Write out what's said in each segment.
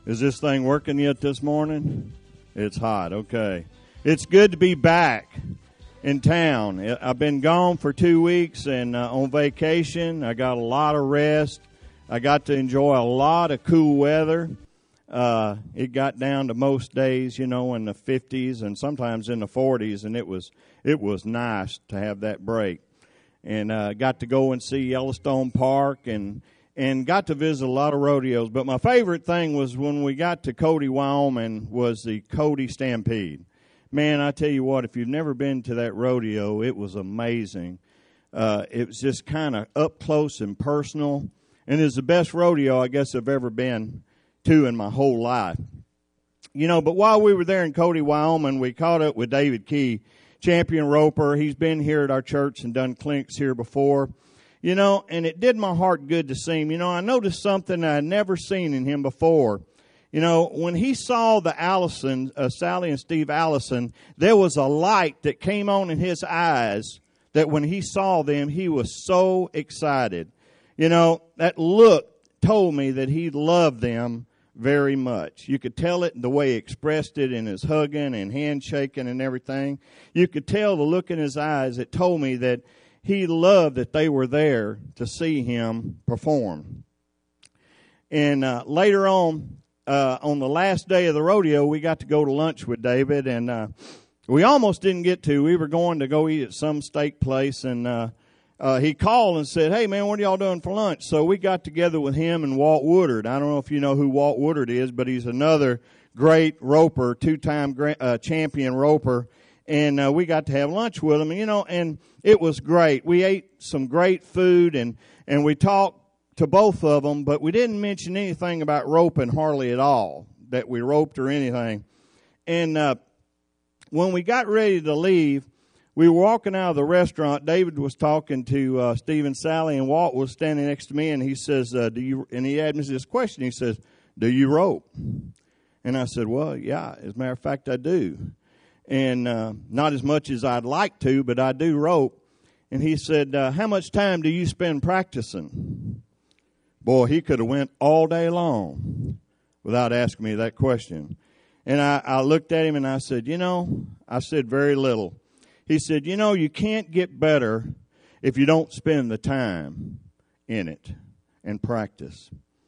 Is this thing working yet this morning? It's hot. Okay. It's good to be back in town. I've been gone for 2 weeks and on vacation. I got a lot of rest. I got to enjoy a lot of cool weather. It got down to most days, in the 50s and sometimes in the 40s, and it was nice to have that break. And got to go and see Yellowstone Park and got to visit a lot of rodeos. But my favorite thing was when we got to Cody, Wyoming, was the Cody Stampede. Man, I tell you what, if you've never been to that rodeo, it was amazing. It was just kind of up close and personal. And it's the best rodeo I guess I've ever been to in my whole life. But while we were there in Cody, Wyoming, we caught up with David Key, champion roper. He's been here at our church and done clinics here before. And it did my heart good to see him. I noticed something I had never seen in him before. When he saw the Allison, Sally and Steve Allison, there was a light that came on in his eyes that when he saw them, he was so excited. That look told me that he loved them very much. You could tell it in the way he expressed it in his hugging and handshaking and everything. You could tell the look in his eyes. It told me that he loved that they were there to see him perform. And later on the last day of the rodeo, we got to go to lunch with David, and we almost didn't get to. We were going to go eat at some steak place, and he called and said, "Hey, man, what are y'all doing for lunch?" So we got together with him and Walt Woodard. I don't know if you know who Walt Woodard is, but he's another great roper, two-time champion roper. And we got to have lunch with him, and it was great. We ate some great food, and we talked to both of them, but we didn't mention anything about roping hardly at all, that we roped or anything. And when we got ready to leave, we were walking out of the restaurant. David was talking to Steve and Sally, and Walt was standing next to me, and he says, "Do you?" And he asked me this question. He says, "Do you rope?" And I said, "Well, yeah, as a matter of fact, I do. And not as much as I'd like to, but I do rope." And he said, "How much time do you spend practicing?" Boy, he could have went all day long without asking me that question. And I looked at him and I said, I said very little. He said, you can't get better if you don't spend the time in it and practice.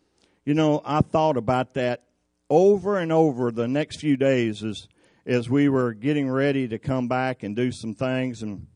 I thought about that over and over the next few days as we were getting ready to come back and do some things. And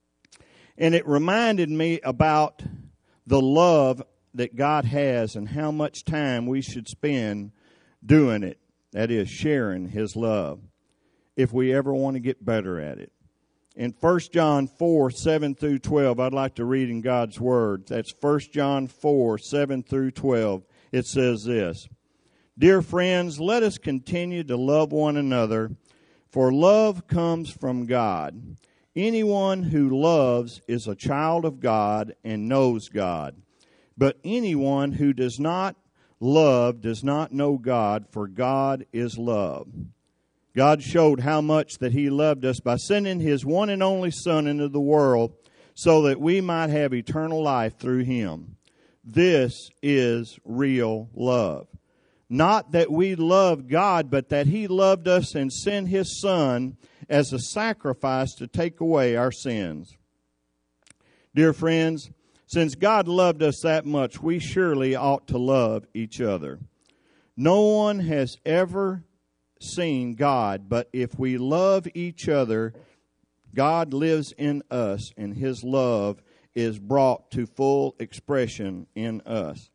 it reminded me about the love that God has and how much time we should spend doing it. That is, sharing His love, if we ever want to get better at it. In 1 John 4, 7 through 12, I'd like to read in God's Word. That's 1 John 4, 7 through 12. It says this: "Dear friends, let us continue to love one another, for love comes from God. Anyone who loves is a child of God and knows God. But anyone who does not love does not know God, for God is love. God showed how much that He loved us by sending His one and only Son into the world so that we might have eternal life through Him. This is real love. Not that we love God, but that He loved us and sent His Son as a sacrifice to take away our sins. Dear friends, since God loved us that much, we surely ought to love each other. No one has ever seen God, but if we love each other, God lives in us, and His love is brought to full expression in us."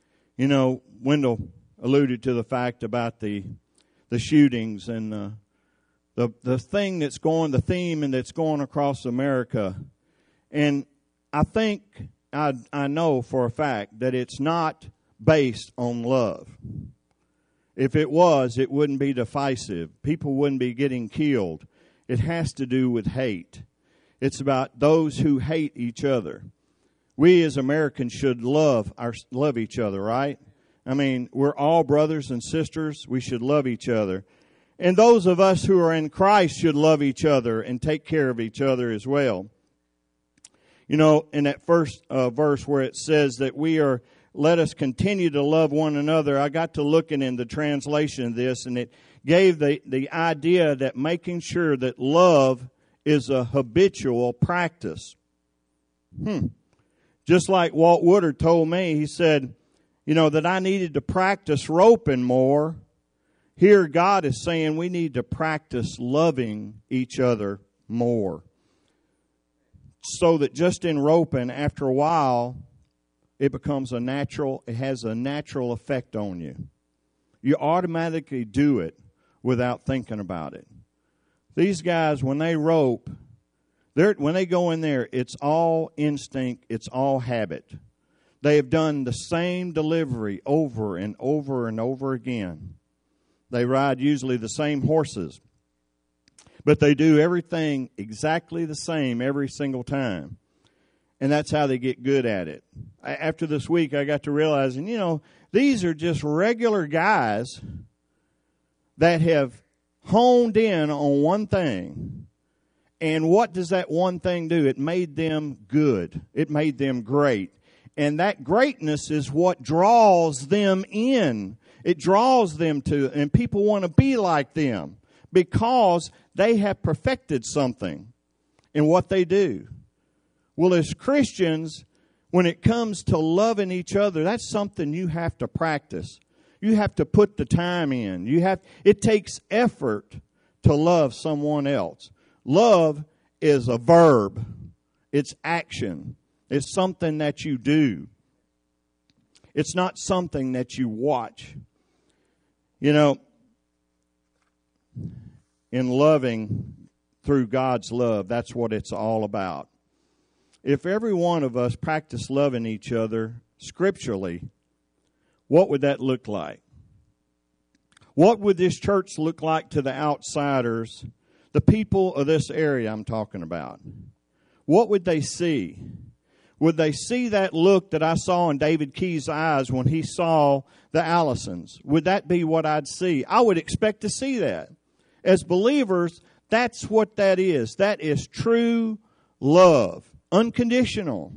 Wendell alluded to the fact about the shootings and the thing that's going, the theme and that's going across America. And I think I know for a fact that it's not based on love. If it was, it wouldn't be divisive. People wouldn't be getting killed. It has to do with hate. It's about those who hate each other. We as Americans should love each other, right? I mean, we're all brothers and sisters. We should love each other. And those of us who are in Christ should love each other and take care of each other as well. In that first verse where it says that we are let us continue to love one another, I got to looking in the translation of this, and it gave the idea that making sure that love is a habitual practice. Just like Walt Woodard told me, he said, that I needed to practice roping more. Here God is saying we need to practice loving each other more. So that just in roping, after a while, it has a natural effect on you. You automatically do it without thinking about it. These guys, when they rope, when they go in there, it's all instinct, it's all habit. They have done the same delivery over and over and over again. They ride usually the same horses, but they do everything exactly the same every single time. And that's how they get good at it. After this week, I got to realizing, these are just regular guys that have honed in on one thing. And what does that one thing do? It made them good. It made them great. And that greatness is what draws them in. It draws them to, and people want to be like them because they have perfected something in what they do. Well, as Christians, when it comes to loving each other, that's something you have to practice. You have to put the time in. It takes effort to love someone else. Love is a verb. It's action. It's something that you do. It's not something that you watch. In loving through God's love, that's what it's all about. If every one of us practiced loving each other scripturally, what would that look like? What would this church look like to the outsiders, the people of this area I'm talking about? What would they see? Would they see that look that I saw in David Key's eyes when he saw the Allisons? Would that be what I'd see? I would expect to see that. As believers, that's what that is. That is true love. Unconditional.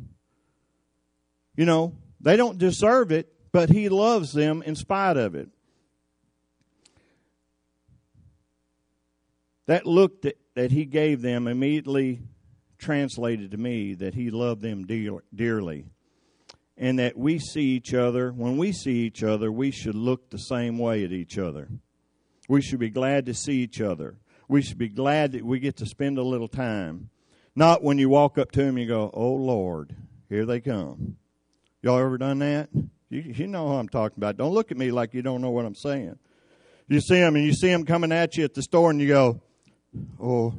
They don't deserve it, but He loves them in spite of it. That look that He gave them immediately translated to me that He loved them dearly. And that we see each other, when we see each other, we should look the same way at each other. We should be glad to see each other. We should be glad that we get to spend a little time. Not when you walk up to them, you go, "Oh, Lord, here they come." Y'all ever done that? You know who I'm talking about. Don't look at me like you don't know what I'm saying. You see them coming at you at the store, and you go, "Oh,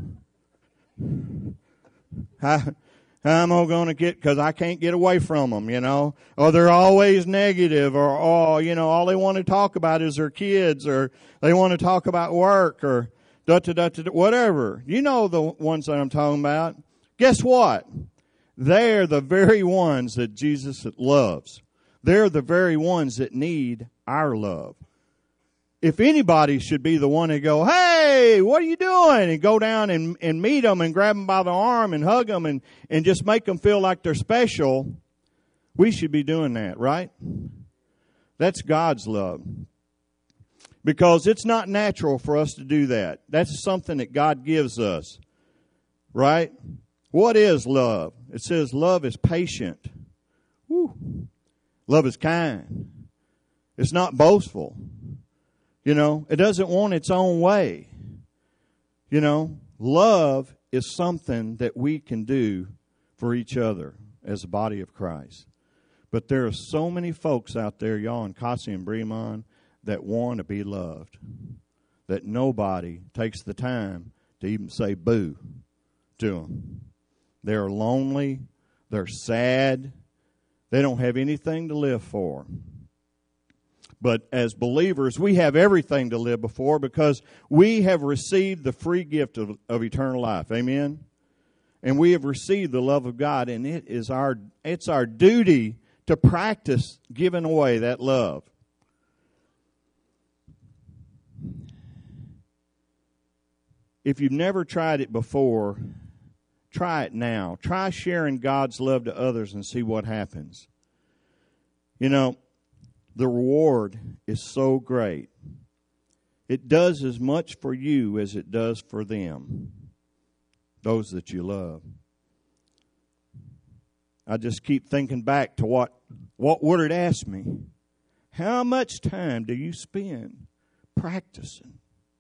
how am I going to get?" Because I can't get away from them, Or they're always negative, or all they want to talk about is their kids, or they want to talk about work, or whatever. You know the ones that I'm talking about. Guess what? They're the very ones that Jesus loves. They're the very ones that need our love. If anybody should be the one to go, "Hey, what are you doing?" and go down and meet them and grab them by the arm and hug them and just make them feel like they're special, we should be doing that, right? That's God's love. Because it's not natural for us to do that. That's something that God gives us. Right? What is love? It says love is patient. Woo. Love is kind. It's not boastful. It doesn't want its own way. Love is something that we can do for each other as a body of Christ. But there are so many folks out there, y'all in Kasi and Bremond, that want to be loved. That nobody takes the time to even say boo to them. They're lonely. They're sad. They don't have anything to live for. But as believers, we have everything to live for because we have received the free gift of eternal life. Amen? And we have received the love of God, and it's our duty to practice giving away that love. If you've never tried it before, try it now. Try sharing God's love to others and see what happens. You know, the reward is so great. It does as much for you as it does for them, those that you love. I just keep thinking back to what Woodard asked me. How much time do you spend practicing?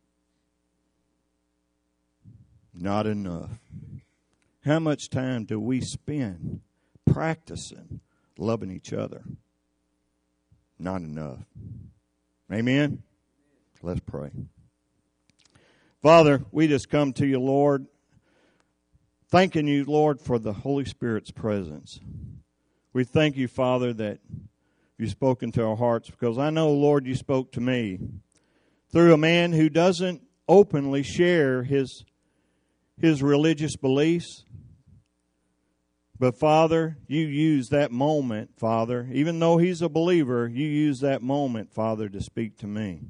Not enough. How much time do we spend practicing loving each other? Not enough. Amen? Let's pray. Father, we just come to you, Lord, thanking you, Lord, for the Holy Spirit's presence. We thank you, Father, that you've spoken to our hearts, because I know, Lord, you spoke to me through a man who doesn't openly share his religious beliefs. But, Father, you use that moment, Father, even though he's a believer, you use that moment, Father, to speak to me.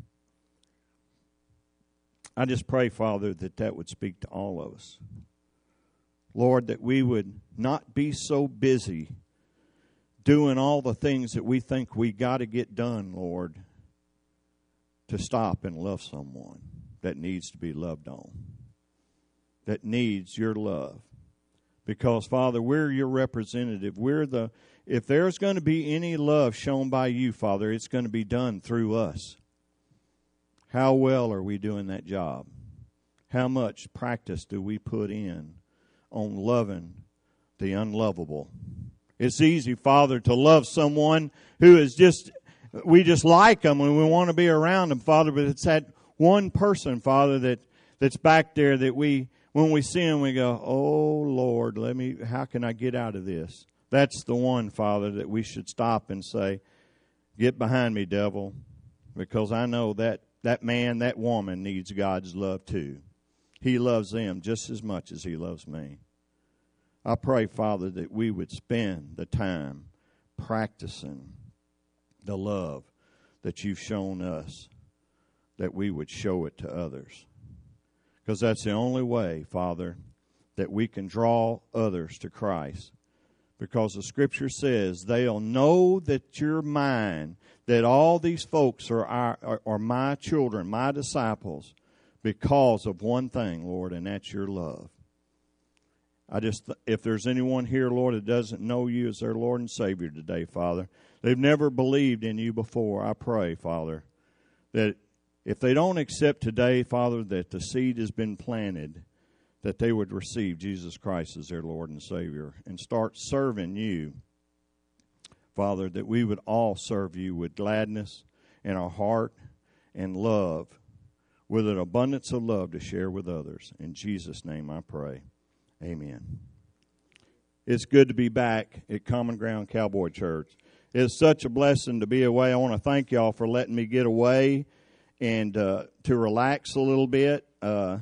I just pray, Father, that would speak to all of us. Lord, that we would not be so busy doing all the things that we think we got to get done, Lord, to stop and love someone that needs to be loved on, that needs your love. Because, Father, we're your representative. If there's going to be any love shown by you, Father, it's going to be done through us. How well are we doing that job? How much practice do we put in on loving the unlovable? It's easy, Father, to love someone who is we just like them and we want to be around them, Father, but it's that one person, Father, that's back there that when we see him, we go, oh, Lord, how can I get out of this? That's the one, Father, that we should stop and say, get behind me, devil, because I know that man, that woman needs God's love too. He loves them just as much as he loves me. I pray, Father, that we would spend the time practicing the love that you've shown us, that we would show it to others. Because that's the only way, Father, that we can draw others to Christ. Because the Scripture says they'll know that you're mine, that all these folks are my children, my disciples, because of one thing, Lord, and that's your love. If there's anyone here, Lord, that doesn't know you as their Lord and Savior today, Father, they've never believed in you before, I pray, Father, that if they don't accept today, Father, that the seed has been planted, that they would receive Jesus Christ as their Lord and Savior and start serving you, Father, that we would all serve you with gladness in our heart and love, with an abundance of love to share with others. In Jesus' name I pray. Amen. It's good to be back at Common Ground Cowboy Church. It's such a blessing to be away. I want to thank y'all for letting me get away and to relax a little bit. I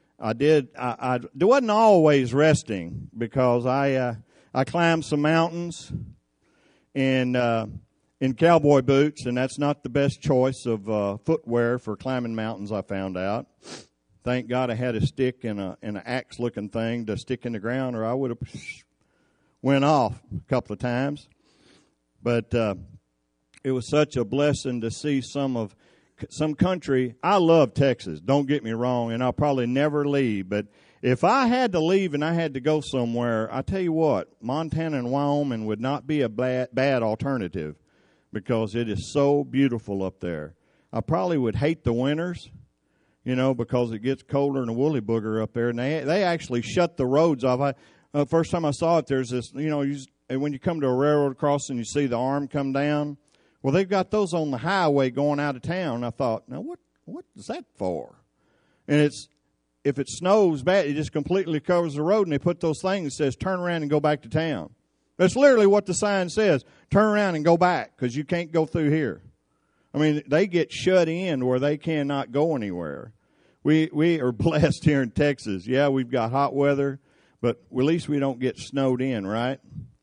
wasn't always resting, because I climbed some mountains and in cowboy boots, and that's not the best choice of footwear for climbing mountains, I found out. Thank God I had a stick and an axe-looking thing to stick in the ground, or I would have went off a couple of times. But it was such a blessing to see some country. I love Texas, don't get me wrong, and I'll probably never leave. But if I had to leave and I had to go somewhere, I tell you what, Montana and Wyoming would not be a bad alternative, because it is so beautiful up there. I probably would hate the winters, because it gets colder than a woolly booger up there. And they actually shut the roads off. First time I saw it, there's this, when you come to a railroad crossing, you see the arm come down. Well, they've got those on the highway going out of town. I thought, now what is that for? And if it snows bad, it just completely covers the road, and they put those things that says, turn around and go back to town. That's literally what the sign says. Turn around and go back, because you can't go through here. I mean, they get shut in where they cannot go anywhere. We are blessed here in Texas. Yeah, we've got hot weather, but at least we don't get snowed in, right?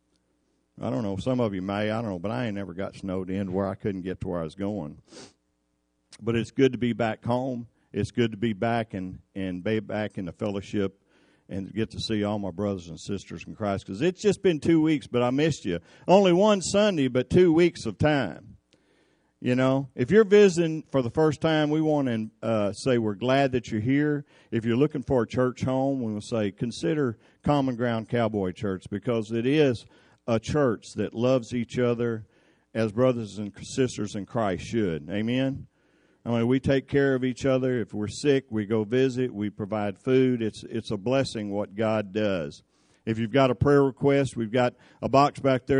I don't know. Some of you may. I don't know. But I ain't never got snowed in where I couldn't get to where I was going. But it's good to be back home. It's good to be back and be back in the fellowship and get to see all my brothers and sisters in Christ, because it's just been 2 weeks, but I missed you. Only one Sunday, but 2 weeks of time. You know, if you're visiting for the first time, we want to say we're glad that you're here. If you're looking for a church home, we will say consider Common Ground Cowboy Church, because it is a church that loves each other as brothers and sisters in Christ should. Amen? I mean, we take care of each other. If we're sick, we go visit. We provide food. It's a blessing what God does. If you've got a prayer request, we've got a box back there